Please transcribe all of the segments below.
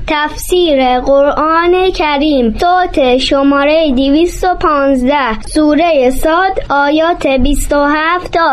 تفسیر قرآن کریم صوت شماره 215 سوره صاد آیات 27 تا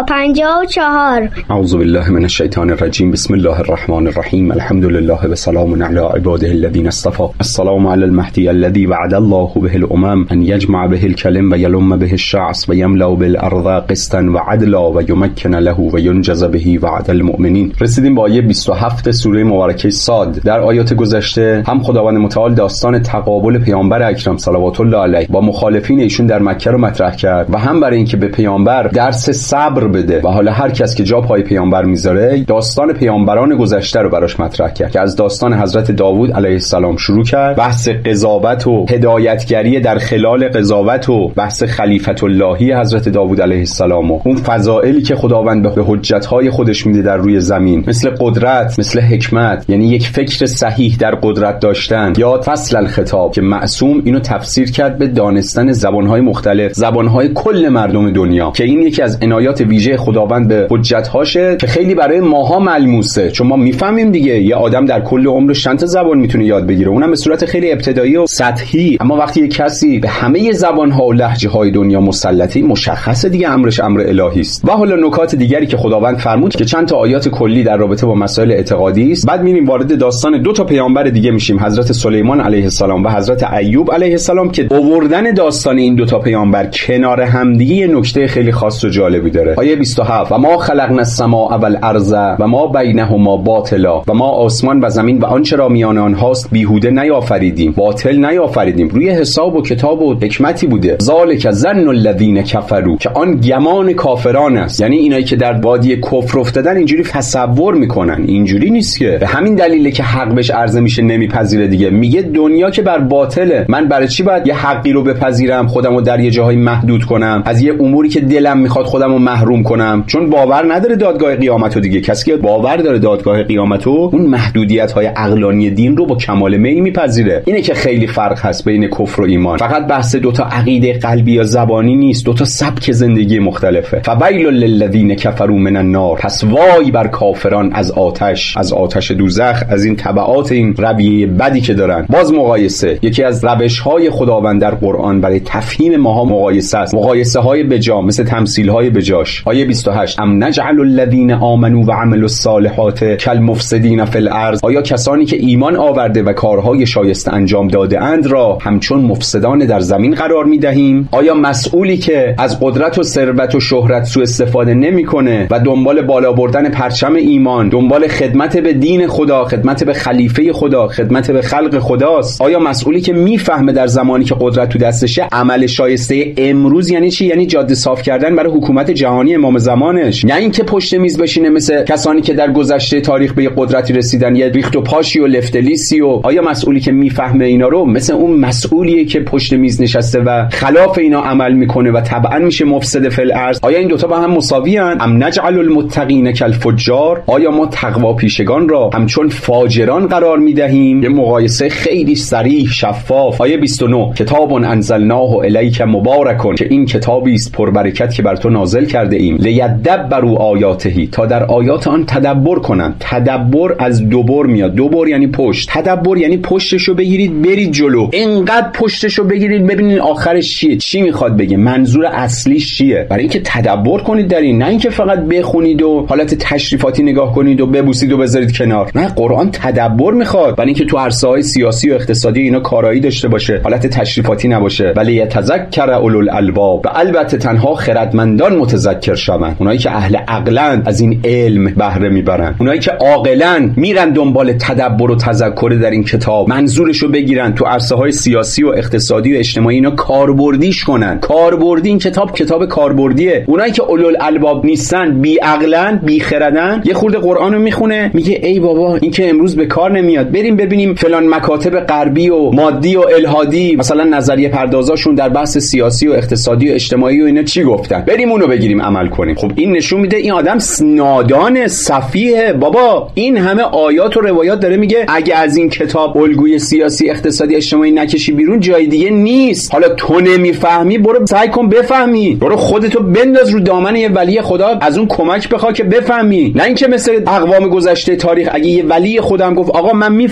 54. اعوذ بالله من الشیطان الرجیم. بسم الله الرحمن الرحیم. الحمد لله و سلام علی عباده الذین اصطفى. السلام علی المهدی الذی وعد الله به الامم ان یجمع به الکلم و یلم به الشعث و یملأ بالارض قسطا و عدلا و یمکن له و ینجز به وعد المؤمنین. رسیدیم به آیه 27 سوره مبارکه صاد. در آیات گذشته هم خداوند متعال داستان تقابل پیامبر اکرم صلوات الله علیه با مخالفین ایشون در مکه رو مطرح کرد و هم برای اینکه به پیامبر درس صبر بده و حالا هر کس که جا پای پیامبر میذاره داستان پیامبران گذشته رو براش مطرح کرد که از داستان حضرت داوود علیه السلام شروع کرد، بحث قضاوت و هدایتگری در خلال قضاوت و بحث خلیفت اللهی حضرت داوود علیه السلام و اون فضائلی که خداوند به حجت‌های خودش میده در روی زمین، مثل قدرت، مثل حکمت، یعنی یک فکر صحیح در قدرت داشتن، یا فصل الخطاب که معصوم اینو تفسیر کرد به دانستن زبان‌های مختلف، زبان‌های کل مردم دنیا، که این یکی از عنایات ویژه خداوند به حجت‌هاشه که خیلی برای ماها ملموسه، چون ما میفهمیم دیگه یه آدم در کل عمرش چند تا زبان میتونه یاد بگیره، اونم به صورت خیلی ابتدایی و سطحی. اما وقتی یک کسی به همه زبان‌ها و لهجه‌های دنیا مسلطه، مشخصه دیگه امرش امر الهی است. و حالا نکات دیگری که خداوند فرمود که چند تا آیات کلی در رابطه با مسائل اعتقادی است. بعد میریم وارد داستان دو تا پیامبر دیگه میشیم، حضرت سلیمان علیه السلام و حضرت ایوب علیه السلام، که آوردن داستان این دو تا پیامبر کنار همدیگه یه نکته خیلی خاص و جالبی داره. آیه 27: و ما خلقنا السماء والارض و ما بینهما باطلا، و ما آسمان و زمین و آنچه را میان آنهاست بیهوده نیافریدیم، باطل نیافریدیم، روی حساب و کتاب و حکمتی بوده. ذالک ظن الذین کفروا، که آن گمان کافران است، یعنی اینایی که در وادی کفر افتادن اینجوری تصور میکنن، اینجوری نیست که. به همین دلیله که حق بهش عرضه میشه نمیپذیره دیگه، میگه دنیا که بر باطله، من برای چی باید یه حقی رو بپذیرم، خودمو در یه جاهای محدود کنم، از یه اموری که دلم میخواد خودمو محروم کنم، چون باور نداره دادگاه قیامتو دیگه. کسی که باور داره دادگاه قیامتو، اون محدودیت‌های عقلانی دین رو با کمال میل میپذیره. اینه که خیلی فرق هست بین کفر و ایمان. فقط بحث دوتا عقیده قلبی یا زبانی نیست، دوتا سبک زندگی مختلفه. فویل للذین کفروا من النار، پس وای بر کافران از آتش دوزخ، از این تبعات این رویه بدی که دارن. باز مقایسه، یکی از روش‌های خداوند در قرآن برای تفهیم ماها مقایسه است، مقایسه‌های بجا مثل تمثیل‌های بجاش. آیه 28: ام نجعل الذین آمنوا و عملوا الصالحات کالمفسدین فی الارض، آیا کسانی که ایمان آورده و کارهای شایسته انجام داده اند را همچون مفسدان در زمین قرار می‌دهیم؟ آیا مسئولی که از قدرت و ثروت و شهرت سوء استفاده نمی‌کنه و دنبال بالا بردن پرچم ایمان، دنبال خدمت به دین خدا، خدمت به خلیفه خدا، خدمت به خلق خداست، آیا مسئولی که میفهمه در زمانی که قدرت تو دستشه عمل شایسته امروز یعنی چی؟ یعنی جاده صاف کردن برای حکومت جهانی امام زمانش، نه اینکه پشت میز بشینه مثل کسانی که در گذشته تاریخ به قدرتی رسیدن، یه ریخت و پاشی و لفتلیسی. و آیا مسئولی که میفهمه اینا رو مثل اون مسئولیه که پشت میز نشسته و خلاف اینا عمل میکنه و طبعا میشه مفسد فی الارض؟ آیا این دوتا با هم مساوی ان؟ ام نجعل المتقین کالفجار، آیا ما تقوا پیشگان را همچون فاجران قرار میدهیم؟ یه مقایسه خیلی صریح شفاف. آیه 29: کتاب انزلناه الیک مبارک، که این کتابی است پربرکت که بر تو نازل کرده ایم، لیدبروا آیاته، تا در آیات آن تدبر کنند. تدبر از دوبر میاد، دوبر یعنی پشت، تدبر یعنی پشتشو بگیرید برید جلو، اینقدر پشتشو بگیرید ببینید آخرش چیه، چی میخواد بگه، منظور اصلیش چیه، برای اینکه تدبر کنید در این، نه اینکه فقط بخونید و حالت تشریفاتی نگاه کنید و ببوسید و بذارید کنار. نه، قرآن تدبر میخواد، برای اینکه تو عرصه‌های سیاسی و اقتصادی اینا کارایی داشته باشه، حالت تشریفاتی نباشه. ولی یتذکر اولو الالباب، و البته تنها خردمندان متذکر شوند، اونایی که اهل عقلن از این علم بهره میبرن، اونایی که عاقلن میرن دنبال تدبر و تذکر در این کتاب، منظورشو بگیرن تو عرصه‌های سیاسی و اقتصادی و اجتماعی اینا کاربردیش کنن. کاربردی، این کتاب کاربردیه. اونایی که اولو الالباب نیستن، بی عقلن، بی خردن، یه خورده قرآنو میخونه میگه ای بابا این که امروز به کار نمیاد، بریم ببینیم فلان مکاتب غربی و مادی و الهادی مثلا نظریه پردازاشون در بحث سیاسی و اقتصادی و اجتماعی و اینا چی گفتن، بریم اونو بگیریم عمل کنیم. خب این نشون میده این آدم نادان سفیه. بابا این همه آیات و روایات داره میگه اگه از این کتاب الگوی سیاسی اقتصادی اجتماعی نکشی بیرون جای دیگه نیست. حالا تو نمیفهمی، برو سعی کن بفهمی، برو خودتو بنداز رو دامن یه ولی خدا، از اون کمک بخوا که بفهمی. نه اینکه مثل اقوام گذشته تاریخ اگه یه ولی خودم گفت آقا من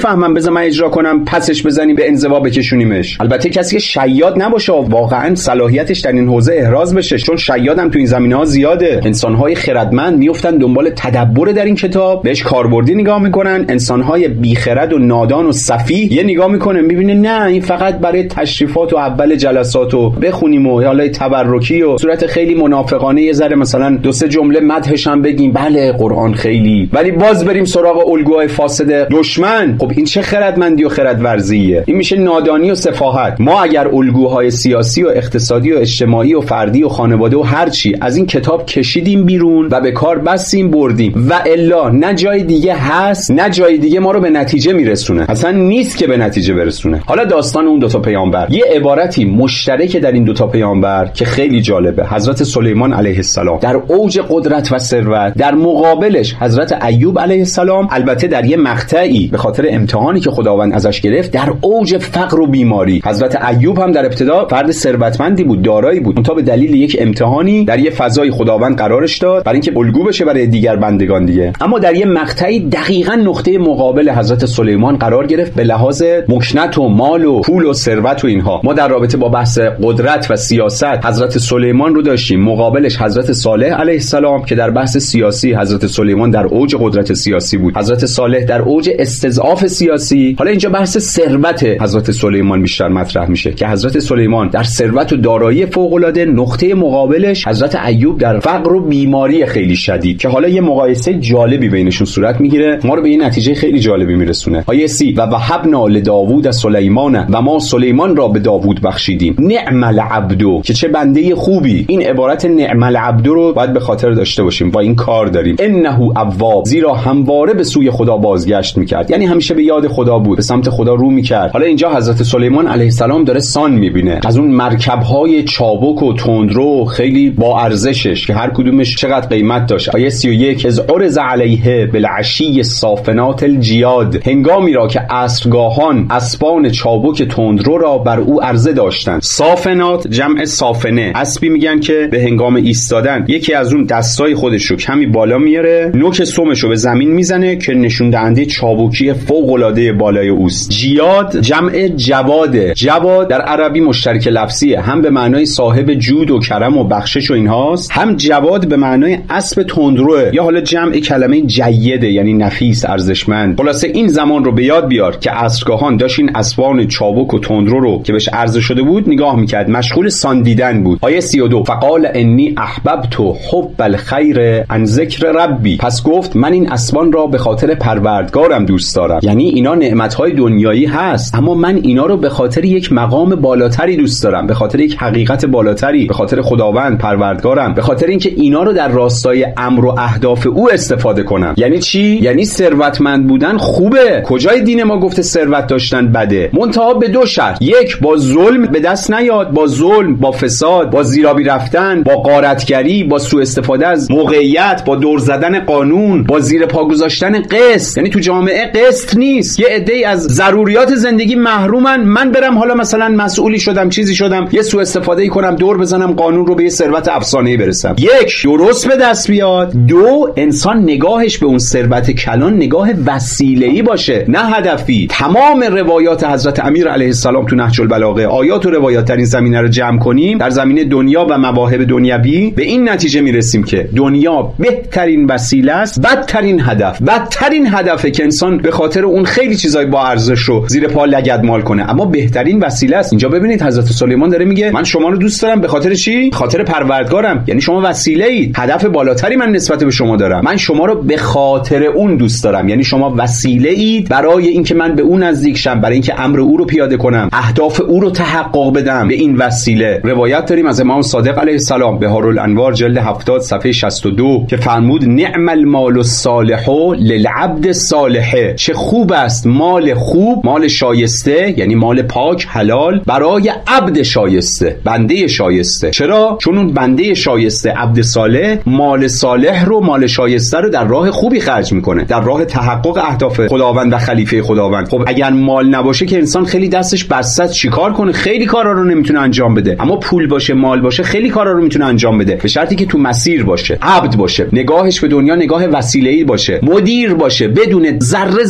نمیفهمم بذار من اجرا کنم پسش بزنیم به انزوا بکشونیمش. البته کسی که شیاد نباشه واقعا صلاحیتش در این حوزه احراز بشه، چون شیادم تو این زمینه‌ها زیاده. انسان‌های خردمند میافتن دنبال تدبر در این کتاب، بهش کاربردی نگاه میکنن. انسان‌های بیخرد و نادان و سفیه یه نگاه میکنه میبینه نه این فقط برای تشریفات و اول جلسات و بخونیم و حالا تبرکی و صورت خیلی منافقانه یه ذره مثلا دو سه جمله مدحش هم بگیم بله قرآن خیلی، ولی باز بریم سراغ الگوهای فاسد دشمن. خب این چه خردمندی و خردورزیه؟ این میشه نادانی و سفاهت. ما اگر الگوهای سیاسی و اقتصادی و اجتماعی و فردی و خانواده و هر چی از این کتاب کشیدیم بیرون و به کار بستیم بردیم و الا نه جای دیگه هست نه جای دیگه ما رو به نتیجه میرسونه، اصلا نیست که به نتیجه برسونه. حالا داستان اون دوتا پیامبر، یه عبارتی مشترک در این دوتا پیامبر که خیلی جالبه. حضرت سلیمان علیه السلام در اوج قدرت و ثروت، در مقابلش حضرت ایوب علیه السلام البته در یه مقطعی به خاطر امتحانی که خداوند ازش گرفت در اوج فقر و بیماری. حضرت ایوب هم در ابتدا فرد ثروتمندی بود، دارایی بود، منتها به دلیل یک امتحانی در یه فضای خداوند قرارش داد برای اینکه الگو بشه برای دیگر بندگان دیگه. اما در یه مقطعی دقیقاً نقطه مقابل حضرت سلیمان قرار گرفت به لحاظ مکنت و مال و پول و ثروت و اینها. ما در رابطه با بحث قدرت و سیاست حضرت سلیمان رو داشتیم، مقابلش حضرت صالح علیه السلام که در بحث سیاسی حضرت سلیمان در اوج قدرت سیاسی بود، حضرت صالح در اوج استضعاف سیاسی. حالا اینجا بحث ثروت حضرت سلیمان بیشتر مطرح میشه که حضرت سلیمان در ثروت و دارایی فوق العاده، نقطه مقابلش حضرت ایوب در فقر و بیماری خیلی شدید که حالا یه مقایسه جالبی بینشون صورت میگیره، ما رو به این نتیجه خیلی جالبی میرسونه. آیه 30 و وهبنا لداوود سلیمان و ما سلیمان را به داوود بخشیدیم نعم العبد، که چه بنده خوبی. این عبارت نعم العبد رو باید به خاطر داشته باشیم، با این کار داریم. انه اواب، زیرا همواره به سوی خدا بازگشت میکرد، یعنی همیشه به یاد خدا بود، به سمت خدا رو میکرد. حالا اینجا حضرت سلیمان علیه السلام داره سان میبینه از اون مرکب‌های چابک و تندرو خیلی با ارزشش که هر کدومش چقدر قیمت داشت. آیه 31 از عرض علیه بالعشی صافنات الجیاد، هنگامی را که عصرگاهان اسبان چابک تندرو را بر او عرضه داشتند. صافنات جمع صافنه، اسبی میگن که به هنگام ایستادن یکی از اون دستای خودش رو کمی بالا میاره، نوک سمش رو به زمین میزنه که نشون دهنده چابکی فوق العاده بالای اوست. جیاد جمع جواده، جواد در عربی مشترک لفظیه، هم به معنای صاحب جود و کرم و بخشش و اینهاست، هم جواد به معنای اسب تندروه، یا حالا جمع کلمه جیده یعنی نفیس، ارزشمند. خلاصه این زمان رو به یاد بیار که عصرگاهان داشت این اسبان چابک و تندرو رو که بهش عرضه شده بود نگاه میکرد، مشغول ساندیدن بود. آیه 32 فقال انی احببت حب الخیر عن ذکر ربی، پس گفت من این اسبان را به خاطر پروردگارم دوست دارم. یعنی اینا نعمت‌های دنیایی هست اما من اینا رو به خاطر یک مقام بالاتری دوست دارم، به خاطر یک حقیقت بالاتری، به خاطر خداوند پروردگارم، به خاطر اینکه اینا رو در راستای امر و اهداف او استفاده کنم. یعنی چی؟ یعنی ثروتمند بودن خوبه، کجای دین ما گفته ثروت داشتن بده؟ منتها به دو شرط، یک با ظلم به دست نیاد، با ظلم، با فساد، با زیرابی رفتن، با غارتگری، با سوء استفاده از موقعیت، با دور زدن قانون، با زیر پا گذاشتن قسط. یعنی تو جامعه قسط نیست، یه عده‌ای از ضروریات زندگی محرومن، من برم حالا مثلا مسئولی شدم چیزی شدم یه سوء استفاده‌ای کنم دور بزنم قانون رو به یه ثروت افسانه‌ای برسم. یک درست به دست بیاد، دو انسان نگاهش به اون ثروت کلان نگاه وسیله‌ای باشه نه هدفی. تمام روایات حضرت امیر علیه السلام تو نهج البلاغه، آیات و روایات در این زمینه رو جمع کنیم در زمینه دنیا و مواهب دنیوی، به این نتیجه میرسیم که دنیا بهترین وسیله است، بدترین هدف. بدترین هدفه که انسان به خاطر اون خیلی چیزای با ارزش رو زیر پا لگدمال کنه، اما بهترین وسیله است. اینجا ببینید حضرت سلیمان داره میگه من شما رو دوست دارم به خاطر چی؟ خاطر پروردگارم، یعنی شما وسیله اید، هدف بالاتری من نسبت به شما دارم، من شما رو به خاطر اون دوست دارم، یعنی شما وسیله اید برای اینکه من به اون نزدیک شم، برای اینکه امر او رو پیاده کنم، اهداف او رو تحقق بدم به این وسیله. روایت داریم از امام صادق علیه السلام، بهارالانوار جلد 70 صفحه 62 که فرمود نعم المال الصالح للعبد الصالح، چه خوب است مال خوب، مال شایسته یعنی مال پاک حلال برای عبد شایسته، بنده شایسته. چرا؟ چون اون بنده شایسته عبد صالح مال صالح رو، مال شایسته رو در راه خوبی خرج میکنه، در راه تحقق اهداف خداوند و خلیفه خداوند. خب اگر مال نباشه که انسان خیلی دستش بسته چیکار کنه؟ خیلی کارا رو نمیتونه انجام بده. اما پول باشه، مال باشه، خیلی کارا رو میتونه انجام بده، به شرطی که تو مسیر باشه، عبد باشه، نگاهش به دنیا نگاه وسیله‌ای باشه، مدیر باشه، بدون ذره ذره این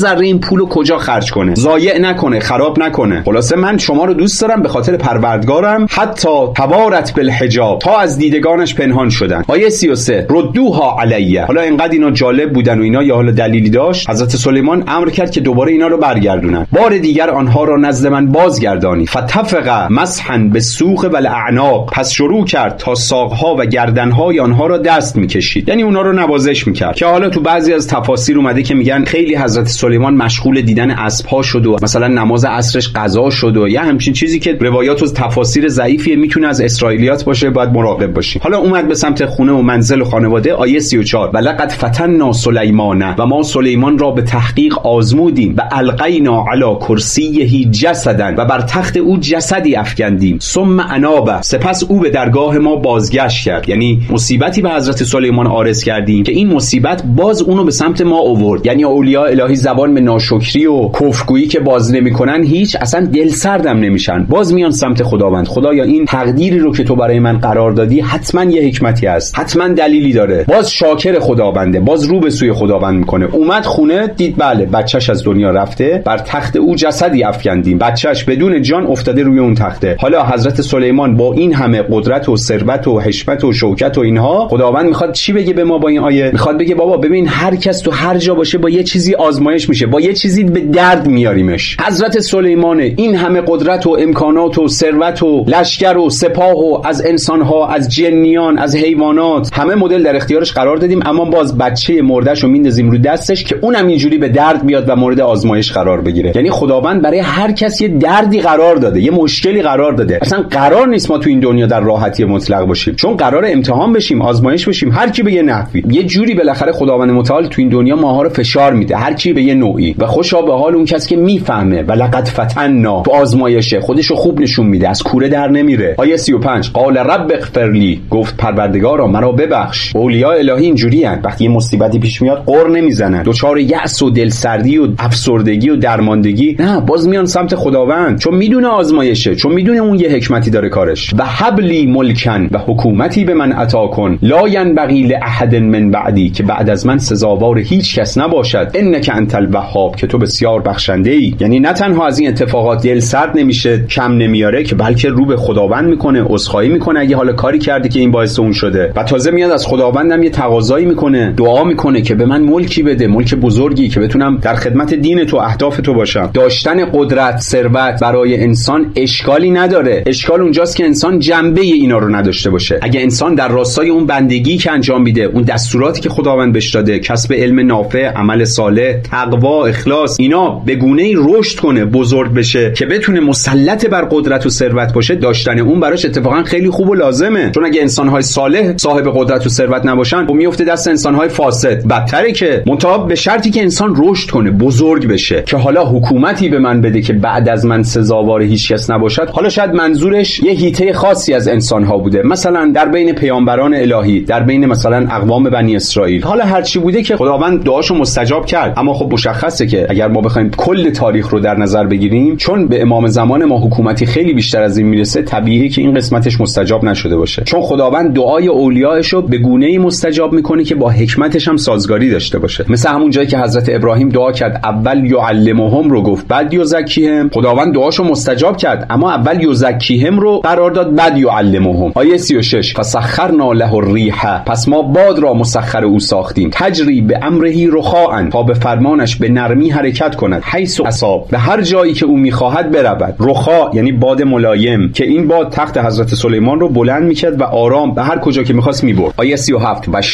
پولو کجا خرج کنه، ضایع نکنه، خراب نکنه. خلاصه من شما رو دوست دارم به خاطر پروردگارم، حتی توارت بالحجاب، تا از دیدگانش پنهان شدن. آیه 33 ردوها علیه. حالا اینقدر اینا جالب بودن و اینا یا حالا دلیلی داشت، حضرت سلیمان امر کرد که دوباره اینا رو برگردونن. بار دیگر آنها را نزد من بازگردانی. فتفق مسحا بالسوق والاعناق. پس شروع کرد تا ساقها و گردنهای آنها را دست میکشید، یعنی اونا رو نوازش میکرد. که حالا تو بعضی از تفاسیر اومده که میگن خیلی حضرت سلیمان مشغول دیدن اسب‌ها شد و مثلا نماز عصرش قضا شد و یا همچین چیزی که روایات و تفاسیر ضعیفیه، میتونه از اسرائیلیات باشه، باید مراقب باشیم. حالا اومد به سمت خونه و منزل و خانواده. آیه 34 ولقد فتنا سلیمان، و ما سلیمان را به تحقیق آزمودیم، و القینا علی کرسیه جسدا، و بر تخت او جسدی افکندیم، ثم اناب، سپس او به درگاه ما بازگشت کرد. یعنی مصیبتی به حضرت سلیمان عارض کردیم که این مصیبت باز اونو به سمت ما آورد. یعنی اولیاء الهی زبان به ناشکری و کفرگویی که باز نمیکنن هیچ اصلا دل سردم نمیشن، باز میان سمت خداوند. خدایا این تقدیری رو که تو برای من قرار دادی حتما یه حکمتی هست، حتما دلیلی داره. باز شاکر خداونده، باز رو به سوی خداوند میکنه. اومد خونه دید بله بچهش از دنیا رفته، بر تخت او جسدی افکندیم، بچهش بدون جان افتاده روی اون تخته. حالا حضرت سلیمان با این همه قدرت و ثروت و حشمت و شوکت و اینها، خداوند میخواد چی بگه به ما با این آیه؟ میخواد بگه بابا ببین هر کس تو هر جا باشه با یه چیزی آزمایش میشه، با یه چیزی به درد میاریمش. حضرت سلیمان این همه قدرت و امکانات و ثروت و لشکر و سپاه و از انسانها، از جنیان، از حیوانات، همه مدل در اختیارش قرار دادیم، اما باز بچه مردهشو میندازیم رو دستش که اونم اینجوری به درد بیاد و مورد آزمایش قرار بگیره. یعنی خداوند برای هر کس یه دردی قرار داده، یه مشکلی قرار داده. اصلا قرار نیست ما تو این دنیا در راحتی مطلق باشیم، چون قرار امتحان بشیم، آزمایش بشیم. هر کی به یه نحوی، یه جوری بالاخره خداوند متعال تو این دنیا ماها رو فشار میده، هر کی به یه نوعی. و خوشا به حال اون کس که میفهمه و لقد فتنا، تو آزمایشه خودشو خوب نشون میده، از کوره در نمیره. آیه 35 قال رب اغفر لی، گفت پروردگارا مرا ببخش. اولیاء الهی اینجوریان، وقتی یه مصیبتی پیش میاد قر نمیزنن، دچار یأس و دلسردی و افسردگی و درماندگی نه، باز میان سمت خداوند، چون میدونه آزمایشه، چون میدونه اون یه حکمتی داره کارش. و حبلی ملکن، و حکومتی به من عطا کن، لا ینبغی لاحد من بعدی، که بعد از من سزاوار هیچ کس نباشد، انک انت الوهاب، که تو بسیار بخشنده ای. یعنی نه تنها از این اتفاقات دل سرد نمیشه، کم نمیاره، که بلکه رو به خداوند میکنه، عذرخواهی میکنه اگه حالا کاری کرده که این باعث اون شده، و تازه میاد از خداوندم یه تقاضایی میکنه، دعا میکنه که به من ملکی بده، ملک بزرگی که بتونم در خدمت دین تو، اهداف تو باشم. داشتن قدرت، ثروت برای انسان اشکالی نداره، اشکال اونجاست که انسان جنبه اینا رو نداشته باشه. اگه انسان در راستای اون بندگی که انجام میده، اون دستوراتی که خداوند بهش داده، کسب علم نافع، عمل صالح، تقوا، اخلاص، اینا به گونه‌ای رشد کنه، بزرگ بشه که بتونه مسلط بر قدرت و ثروت باشه، داشتن اون براش اتفاقا خیلی خوب و لازمه. چون اگه انسان‌های صالح صاحب قدرت و ثروت نباشن، خب میفته دست انسان‌های فاسد. بدتره که منتها به شرطی که انسان رشد کنه، بزرگ بشه، که حالا حکومتی به من بده که بعد از من سزاوار هیچ کس نباشد. حالا شاید منظورش یه هیته خاصی از انسان‌ها بوده، مثلا در بین پیامبران الهی، در بین مثلا اقوام بنی اسرائیل، حالا هر چی بوده که خداوند دعاشو مستجاب کرد. اما خب مشخصه که اگر ما بخوایم کل تاریخ رو در نظر بگیریم، چون به امام زمان ما حکومتی خیلی بیشتر از این میرسه، طبیعیه که این قسمتش مستجاب نشده باشه، چون خداوند دعای اولیاءشو به گونه‌ای مستجاب میکنه که با حکمتش هم سازگاری داشته باشه. مثل همون جایی که حضرت ابراهیم دعا کرد، اول یعلمهم رو گفت، بعد یزکیهم. خداوند دعاشو مستجاب کرد، اما اول یزکیهم رو قرار داد، بعد یعلمهم. آیه 36 فسخرنا له الریح، پس ما باد را مسخر او ساختیم، تجری به امره رخاء، تا به فرمانش به نرمی حرکت کند، حیث اصاب، به هر جایی که او میخواهد برود. رخاء یعنی باد ملایم، که این باد تخت حضرت سلیمان رو بلند میکرد و آرام به هر کجا که میخواست میبرد. آیه 37 و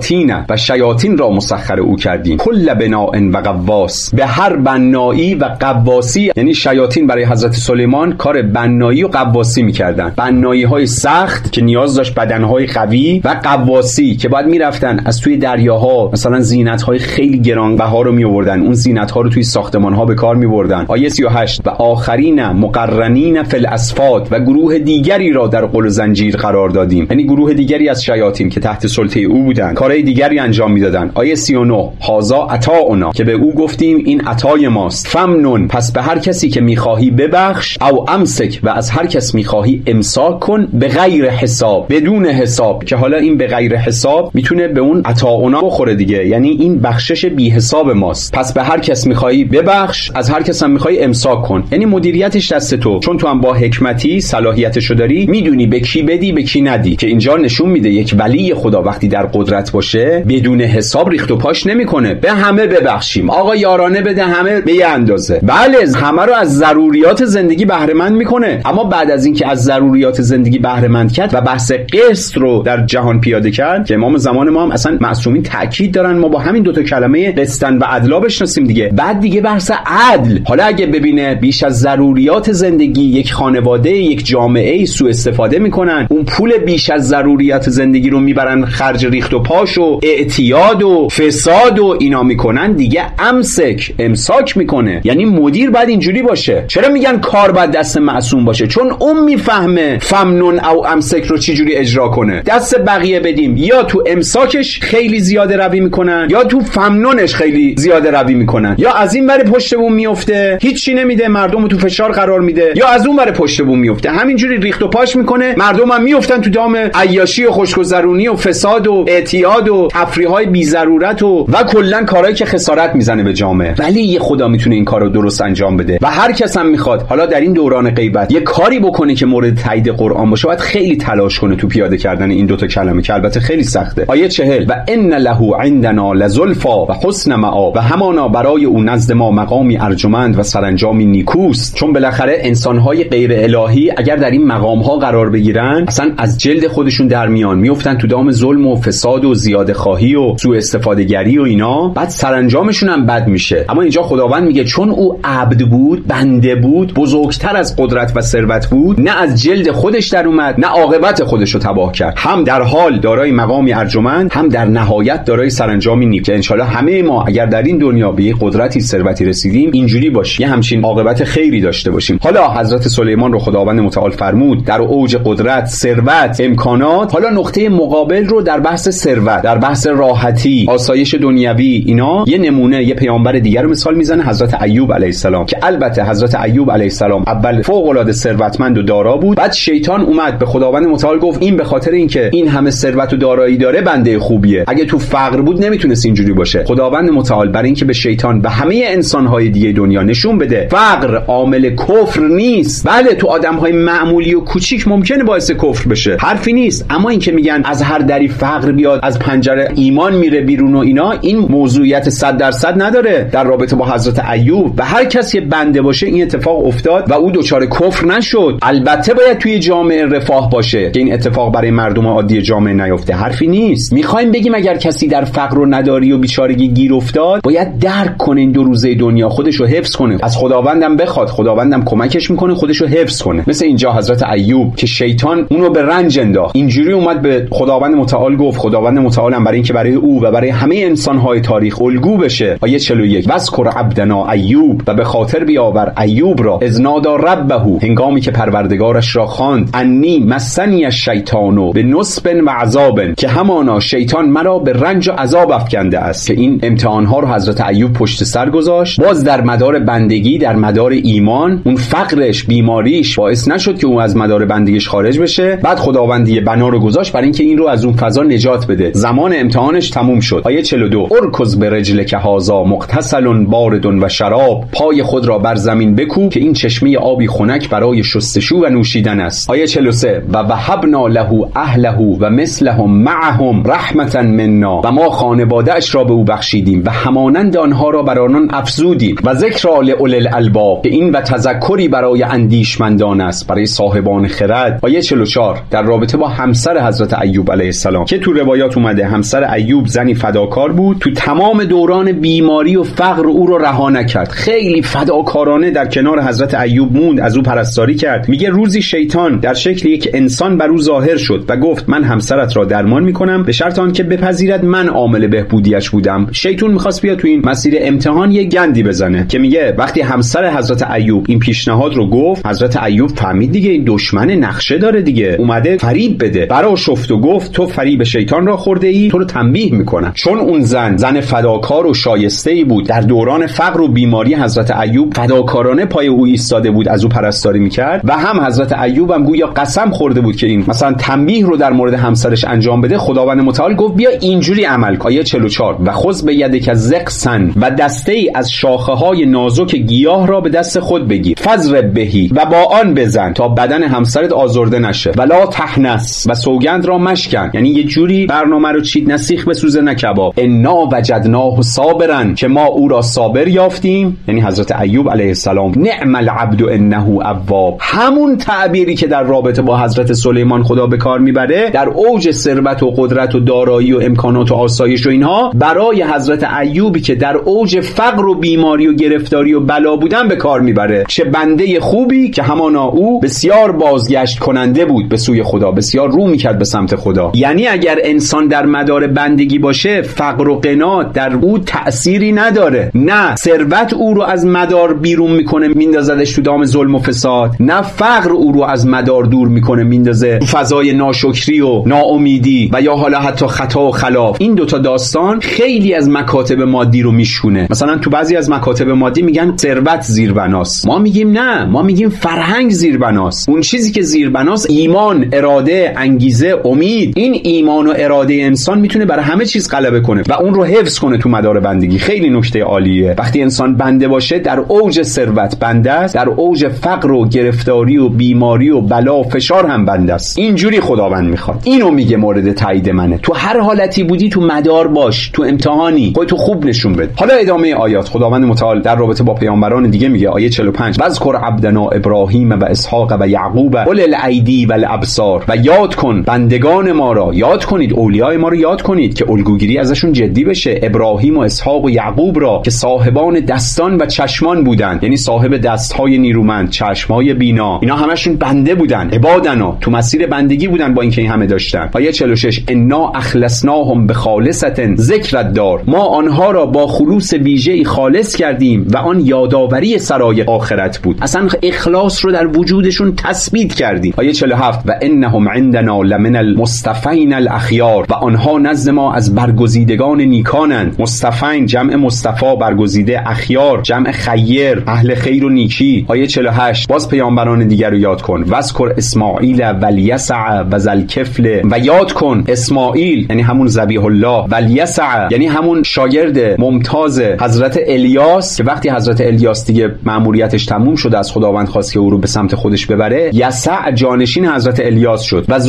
شیاطین را مسخر او کردیم، کل بناء و قواس، به هر بنایی و قواسی. یعنی شیاطین برای حضرت سلیمان کار بنایی و قواسی میکردن، بنایی های سخت که نیاز داشت بدنهای قوی، و قواسی که بعد میرفتن از توی دریاها مثلا زینت های خیلی گرانبها رو میآوردن، اون زینت ها رو توی ساختمان ها به کار میبردن. آیه 38 و آخرین مقرنین فی الاسفاد، و گروه دیگری را در قل و زنجیر قرار دادیم، یعنی گروه دیگری از شیاطین که تحت سلطه او بودن، کارهای دیگری انجام میدادن. آیه 39 هازا عطاؤنا، که به او گفتیم این عطای ماست. فمنون، پس به هر کسی که میخواهی ببخش، او امسک، و از هر کس میخواهی امساک کن، به غیر حساب، بدون حساب. که حالا این به غیر حساب میتونه به اون عطاؤنا بخوره دیگه، یعنی این بخشش بی حساب ماست. پس به هر کس میخوایی ببخش، از هر کس هم میخوایی امساک کن. یعنی مدیریتش دست تو، چون تو هم با حکمتی صلاحیتشو داری، میدونی به کی بدی به کی ندی. که اینجا نشون میده یک ولی خدا وقتی در قدرت باشه بدون حساب ریخت و پاش نمیکنه. به همه ببخشیم، آقا یارانه بده، همه به یه اندازه. بله همه رو از ضروریات زندگی بهره مند میکنه، اما بعد از اینکه از ضروریات زندگی بهره مند کرد و بحث قسط رو در جهان پیاده کرد که امام زمان ما هم اصلا معصومین تاکید دارن ما با همین دوتا کلمه قسطن و عدلا بشناسیم دیگه. بعد دیگه بحث عدل، حالا اگه ببینه بیش از ضروریات زندگی یک خانواده یک جامعه سوء استفاده میکنن، اون پول بیش از ضروریات زندگی رو میبرن خرج ریخت و پاش و اعتیاد و فساد و اینا میکنن، دیگه امساک میکنه. یعنی مدیر باید اینجوری باشه. چرا میگن کار باید دست معصوم باشه؟ چون اون میفهمه فمنون او امسک رو چی جوری اجرا کنه. دست بقیه بدیم، یا تو امساکش خیلی زیاده روی میکنن یا تو فمنونش خیلی زیاده روی میکنن، یا از این ور پشت بوم میفته هیچی نمیده، مردم تو فشار قرار میده، یا از اون ور پشت بوم میفته همینجوری ریخت و پاش میکنه، مردم هم میافتن تو دام عیاشی و خوشگذرونی و فساد و اعتیاد و تفریحات بی ضرورت و کلا کارهایی که خسارت میزنه به جامعه. ولی یه خدا میتونه این کارو درست انجام بده و هر کس هم میخواد حالا در این دوران غیبت یه کاری بکنه که مورد تایید قرآن باشه، باید خیلی تلاش کنه تو پیاده کردن این دوتا کلمه که البته خیلی سخته. آیه 40 و ان له عندنا لزلفا و حسن مآب، و همانا برای او نزد ما مقامی ارجمند و سرانجامی نیکوست. چون بالاخره انسانهای غیر الهی اگر در این مقامها قرار بگیرن اصلا از جلد خودشون در میان، میافتن تو دام ظلم و فساد و زیاده خواهی و سوء استفاده گری و اینا، بعد سرانجامشون هم بد میشه. اما اینجا خداوند میگه چون او عبد بود، بنده بود، بزرگتر از قدرت و ثروت بود، نه از جلد خودش در اومد نه عاقبت خودش رو تباه کرد، هم در حال دارای مقامی ارجمند، هم در نهایت دارای سرانجامی نیک. که انشالله همه ما اگر در این دنیا به یک قدرتی ثروتی رسیدیم اینجوری باشه، یه همچین عاقبت خیری داشته باشیم. حالا حضرت سلیمان رو خداوند متعال فرمود در اوج قدرت، ثروت، امکانات. حالا نقطه مقابل رو در بحث ثروت، در بحث راحتی، آسایش دنیوی، اینا یه نمونه یه پیامبر دیگر رو مثال میزنه، حضرت ایوب علیه السلام، که البته حضرت ایوب علیه السلام اول فوق العاده ثروتمند و دارا بود، بعد شیطان اومد به خداوند متعال گفت این به خاطر اینکه این همه ثروت و دارایی داره بنده خوبیه، اگه تو فقر بود نمیتونست اینجوری باشه. خداوند متعال برای اینکه به شیطان و همه انسانهای دیگه دنیا نشون بده فقر عامل کفر نیست. بله تو آدمهای معمولی و کوچیک ممکنه باعث کفر بشه، حرفی نیست، اما اینکه میگن از هر دری فقر بیاد از پنجره ایمان میره بیرون و اینا، این موضوعیت 100% نداره در رابطه با حضرت ایوب. و هر کسی بنده باشه این اتفاق افتاد و او دچار کفر نشد. البته باید توی جامعه رفاه باشه که این اتفاق برای مردم عادی جامعه نیفته، حرفی نیست. میخوایم بگیم اگر کسی در فقر و نداری و بیچارگی گیر افتاد باید درک کنه این دو روزه دنیا، خودش رو حفظ کنه، از خداوندم بخواد، خداوندم کمکش میکنه خودش رو حفظ کنه. مثل اینجا حضرت ایوب که شیطان اونو به رنج انداخت، اینجوری اومد به خداوند متعال گفت، خداوند متعال هم برای اینکه برای او و برای همه انسانهای تاریخ الگو بشه، آیه 41 واذکر عبدنا ایوب، و به خاطر بیاور ایوب را اذ نادی ربه، هنگامی که پروردگارش را خواند، انی مسنی الشیطان بنصب و عذاب، که همانا شیطان مرا به رنج و عذاب افکنده است. که این امتحانها رو حضرت ایوب پشت سر گذاشت، باز در مدار بندگی، در مدار ایمان، اون فقرش بیماریش باعث نشد که اون از مدار بندگیش خارج بشه. بعد خداوندی بنا رو گذاشت برای اینکه این رو از اون فضا نجات بده. زمان امتحانش تموم شد. آیه 42 ارکض برجلک هذا مغتسل بارد و شراب، پای خود را بر زمین بکوب که این چشمه آبی خنک برای شستشو و نوشیدن است. آیه 43 و وهبنا له اهله و مثلهم معهم رحمتا منا، و ما خانواده اش را به او بخشیدیم و همانند آنها را بر آنان افزودیم، و ذکر لأولی الالباب، که این و تذکری برای اندیشمندان است، برای صاحبان خرد. آیه 44 در رابطه با همسر حضرت ایوب علیه السلام که تو روایات اومده همسر ایوب زنی فداکار بود، تو تمام دوران بیماری و فقر او رو رها نکرد، خیلی فداکارانه در کنار حضرت ایوب موند، از او پرستاری کرد. میگه روزی شیطان در شکل یک انسان بر او ظاهر شد و گفت من همسرت را درمان میکنم به شرط آنکه بپذیرد من عامل بهبودیش بودم. شیطان میخواست بیاد تو این مسیر امتحان یه گندی بزنه. که میگه وقتی همسر حضرت ایوب این پیشنهاد رو گفت، حضرت ایوب فهمید دیگه این دشمن نقشه داره دیگه، اومده فریب بده، برآشفت و گفت تو فریب شیطان را خورده ای، تو رو تنبیه میکنم. چون اون زن فداکار و شایسته ای بود، در دوران فقر و بیماری حضرت ایوب فداکارانه پای او ایستاده بود، از او پرستاری میکرد، و هم حضرت ایوب هم گویا قسم خورده بود که این مثلا تنبیه رو در مورد همسرش انجام بده. خداوند متعال گفت بیا اینجوری عمل کن. آیه 44 و خذ بیدک زقسن و دسته از شاخه های نازک گیاه را به دست خود بگیر، فضرب بهی، و با آن بزن تا بدن همسرت آزرده نشه، ولا تحنس، و سوگند را مشکن، یعنی یه جوری برنامه رو چید نسیخ بسوزه نه کباب. انا وجدناه صابرا، که ما او را صابر یافتیم، یعنی حضرت ایوب علیه السلام. نعم العبد انه اواب، همون تعبیری که در رابطه با حضرت سلیمان خدا به کار میبره در اوج ثروت و قدرت و دارایی و امکانات و آسایش و اینها، برای حضرت ایوبی که در اوج فقر و بیماری و گرفتاری و بلا بودن به کار میبره. چه بنده خوبی که همانا او بسیار بازگشت کننده بود به سوی خدا، بسیار رو میکرد به سمت خدا. یعنی اگر انسان در مدار بندگی باشه، فقر و غنا در او تأثیری نداره. نه ثروت او رو از مدار بیرون میکنه میندازدش تو دام ظلم و فساد، نه فقر او رو از مدار دور میکنه میندازه فضای ناشکری و ناامیدی و یا حالا حتی خطا و خلاف. این دوتا داستان خیلی از مکاتب مادی رو میشونه. مثلا تو بعضی از مکاتب مادی میگن ثروت زیربناست، ما میگیم نه، ما میگیم فرهنگ زیربناست. اون چیزی که زیربناست ایمان، اراده، انگیزه، امید. این ایمان و اراده انسان میتونه برای همه چیز غلبه کنه و اون رو حفظ کنه تو مدار بندگی. خیلی نکته عالیه. وقتی انسان بنده باشه، در اوج ثروت بنده است، در اوج فقر و گرفتاری و بیماری و بلا و فشار هم بنده است. اینجوری خداوند میخواد. اینو میگه مورد تایید منه. تو هر حالتی بودی تو مدار باش، تو امتحانی خودتو خوب نشون بده. حالا ادامه آیات خداوند متعال در رابطه با پیامبران دیگه میگه. آیه 45: واذکر عبدنا ابراهیم و اسحاق و یعقوب اول الایدی و الابصار، و یاد کن بندگان ما را، یاد کنید اولیای ما رو یاد کنید که الگوگیری ازشون جدی بشه. ابراهیم و اسحاق و یعقوب را که صاحبان دستان و چشمان بودند، یعنی صاحب دستهای نیرومند، چشمهای بینا، اینا همشون بنده بودن، عبادنا، تو مسیر بندگی بودن با اینکه این همه داشتن. آیه 46: انا اخلصناهم بخالصة ذکر الدار، ما آنها را با خلوص ویژه‌ای خالص کردیم و آن یادآوری سرای آخرت بود. اصلا اخلاص رو در وجودشون تثبیت کردیم. آیه 47: و انهم عندنا لمن المصطفین الاخیار، و آنها نزد ما از برگزیدگان نیکانند. مصطفین جمع مصطفی، برگزیده، اخیار جمع خیر، اهل خیر و نیکی. آیه 48: باز پیامبران دیگر رو یاد کن. واذکر اسماعیل و الیسع و ذوالکفل، و یاد کن اسماعیل یعنی همون ذبیح الله، و الیسع یعنی همون شاگرد ممتاز حضرت الیاس که وقتی حضرت الیاس دیگه مأموریتش تموم شد از خداوند خواست که او رو به سمت خودش ببره، یسع جانشین حضرت الیاس شد. و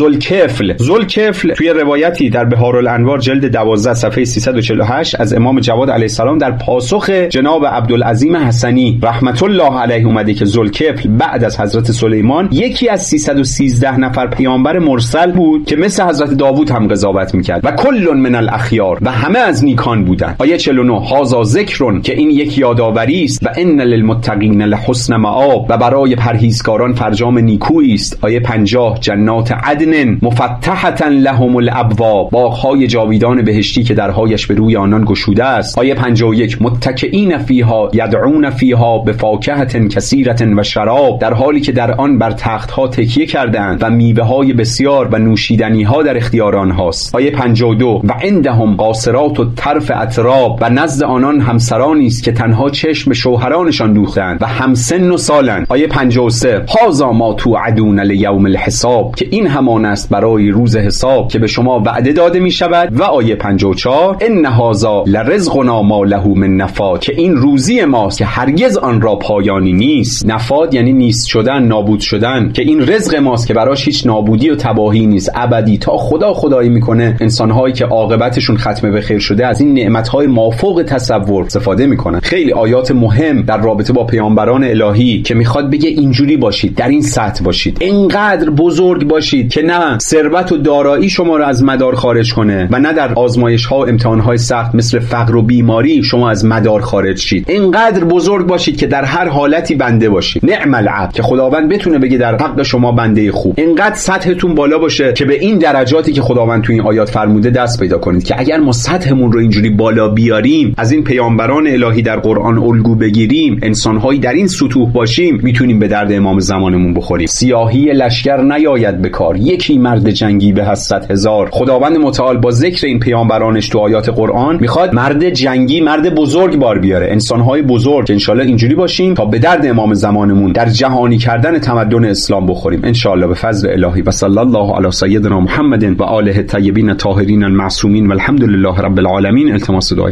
ذوالکفل توی روایتی در بهار الانوار جلد 12 صفحه 348 از امام جواد علیه السلام در پاسخ جناب عبدالعظیم حسنی رحمت الله علیه اومده که ذوالکفل بعد از حضرت سلیمان یکی از 313 نفر پیامبر مرسل بود که مثل حضرت داوود هم قضاوت میکرد. و کل من الاخیار، و همه از نیکان بودن. آیه 49: هذا ذکر، که این یک یادآوری است. و ان للمتقین لحسن مآب، و برای پرهیزکاران فرجام نیکویی است. آیه 50: جنات عدن مفتحة لهم الابواب، باغ‌های جاویدان بهشتی که درهایش به روی آنان گشوده است. آیه 51: متکئین فیها یدعون فیها بفاکهة کثیرة و شراب، در حالی که در آن بر تخت‌ها تکیه کردند و میوه‌های بسیار و نوشیدنی‌ها در اختیار آنهاست. آیه 52: و عندهم قاصرات الطرف اتراب، و نزد آنان همسرانی است که تنها چشم به شوهرانشان دوختند و همسن و سالند. آیه 53: هذا ما توعدون لیوم الحساب، که این همان است برای روز حساب که به شما وعده داده می شود. و آیه 54: ان هذا لرزقنا ما له من نفاد، که این روزی ماست که هرگز آن را پایانی نیست. نفاد یعنی نیست شدن، نابود شدن، که این رزق ماست که براش هیچ نابودی و تباهی نیست، ابدی تا خدا خدایی میکنه. انسان‌هایی که عاقبتشون ختم به خیر شده از این نعمت‌های مافوق تصور استفاده میکنن. خیلی آیات مهم در رابطه با پیامبران الهی که میخواد بگه اینجوری باشید، در این سطح باشید، اینقدر بزرگ باشید که نه ثروت و دارایی شما رو از مدار خارج کنه و نه در آزمایش‌ها و امتحان‌های سخت مثل فقر و بیماری شما از مدار خارج شید. اینقدر بزرگ باشید که در هر حالتی بنده باشید. نعم العبد، که خداوند بتونه بگه در حق شما بنده خوب. اینقدر سطحتون بالا باشه که به این درجاتی که خداوند تو این آیات فرموده دست پیدا کنید که اگر ما سطحمون رو اینجوری بالا بیاریم، از این پیامبران الهی در قرآن الگو بگیریم، انسان‌هایی در این سطوح باشیم، میتونیم به درد امام زمانمون بخوریم. سیاهی لشکر نیاید به کار، یکی مرد جنگی به از 100,000. خداوند متعال با ذکر این پیامبرانش تو آیات قرآن میخواد مرد جنگی، مرد بزرگ بار بیاره، انسان‌های بزرگ. انشالله اینجوری باشیم تا به درد امام زمانمون در جهانی کردن تمدن اسلام بخوریم انشالله به فضل الهی. و صلی الله علی سیدنا محمد و آله الطیبین الطاهرین المعصومین و الحمد لله رب العالمین. التماس دعای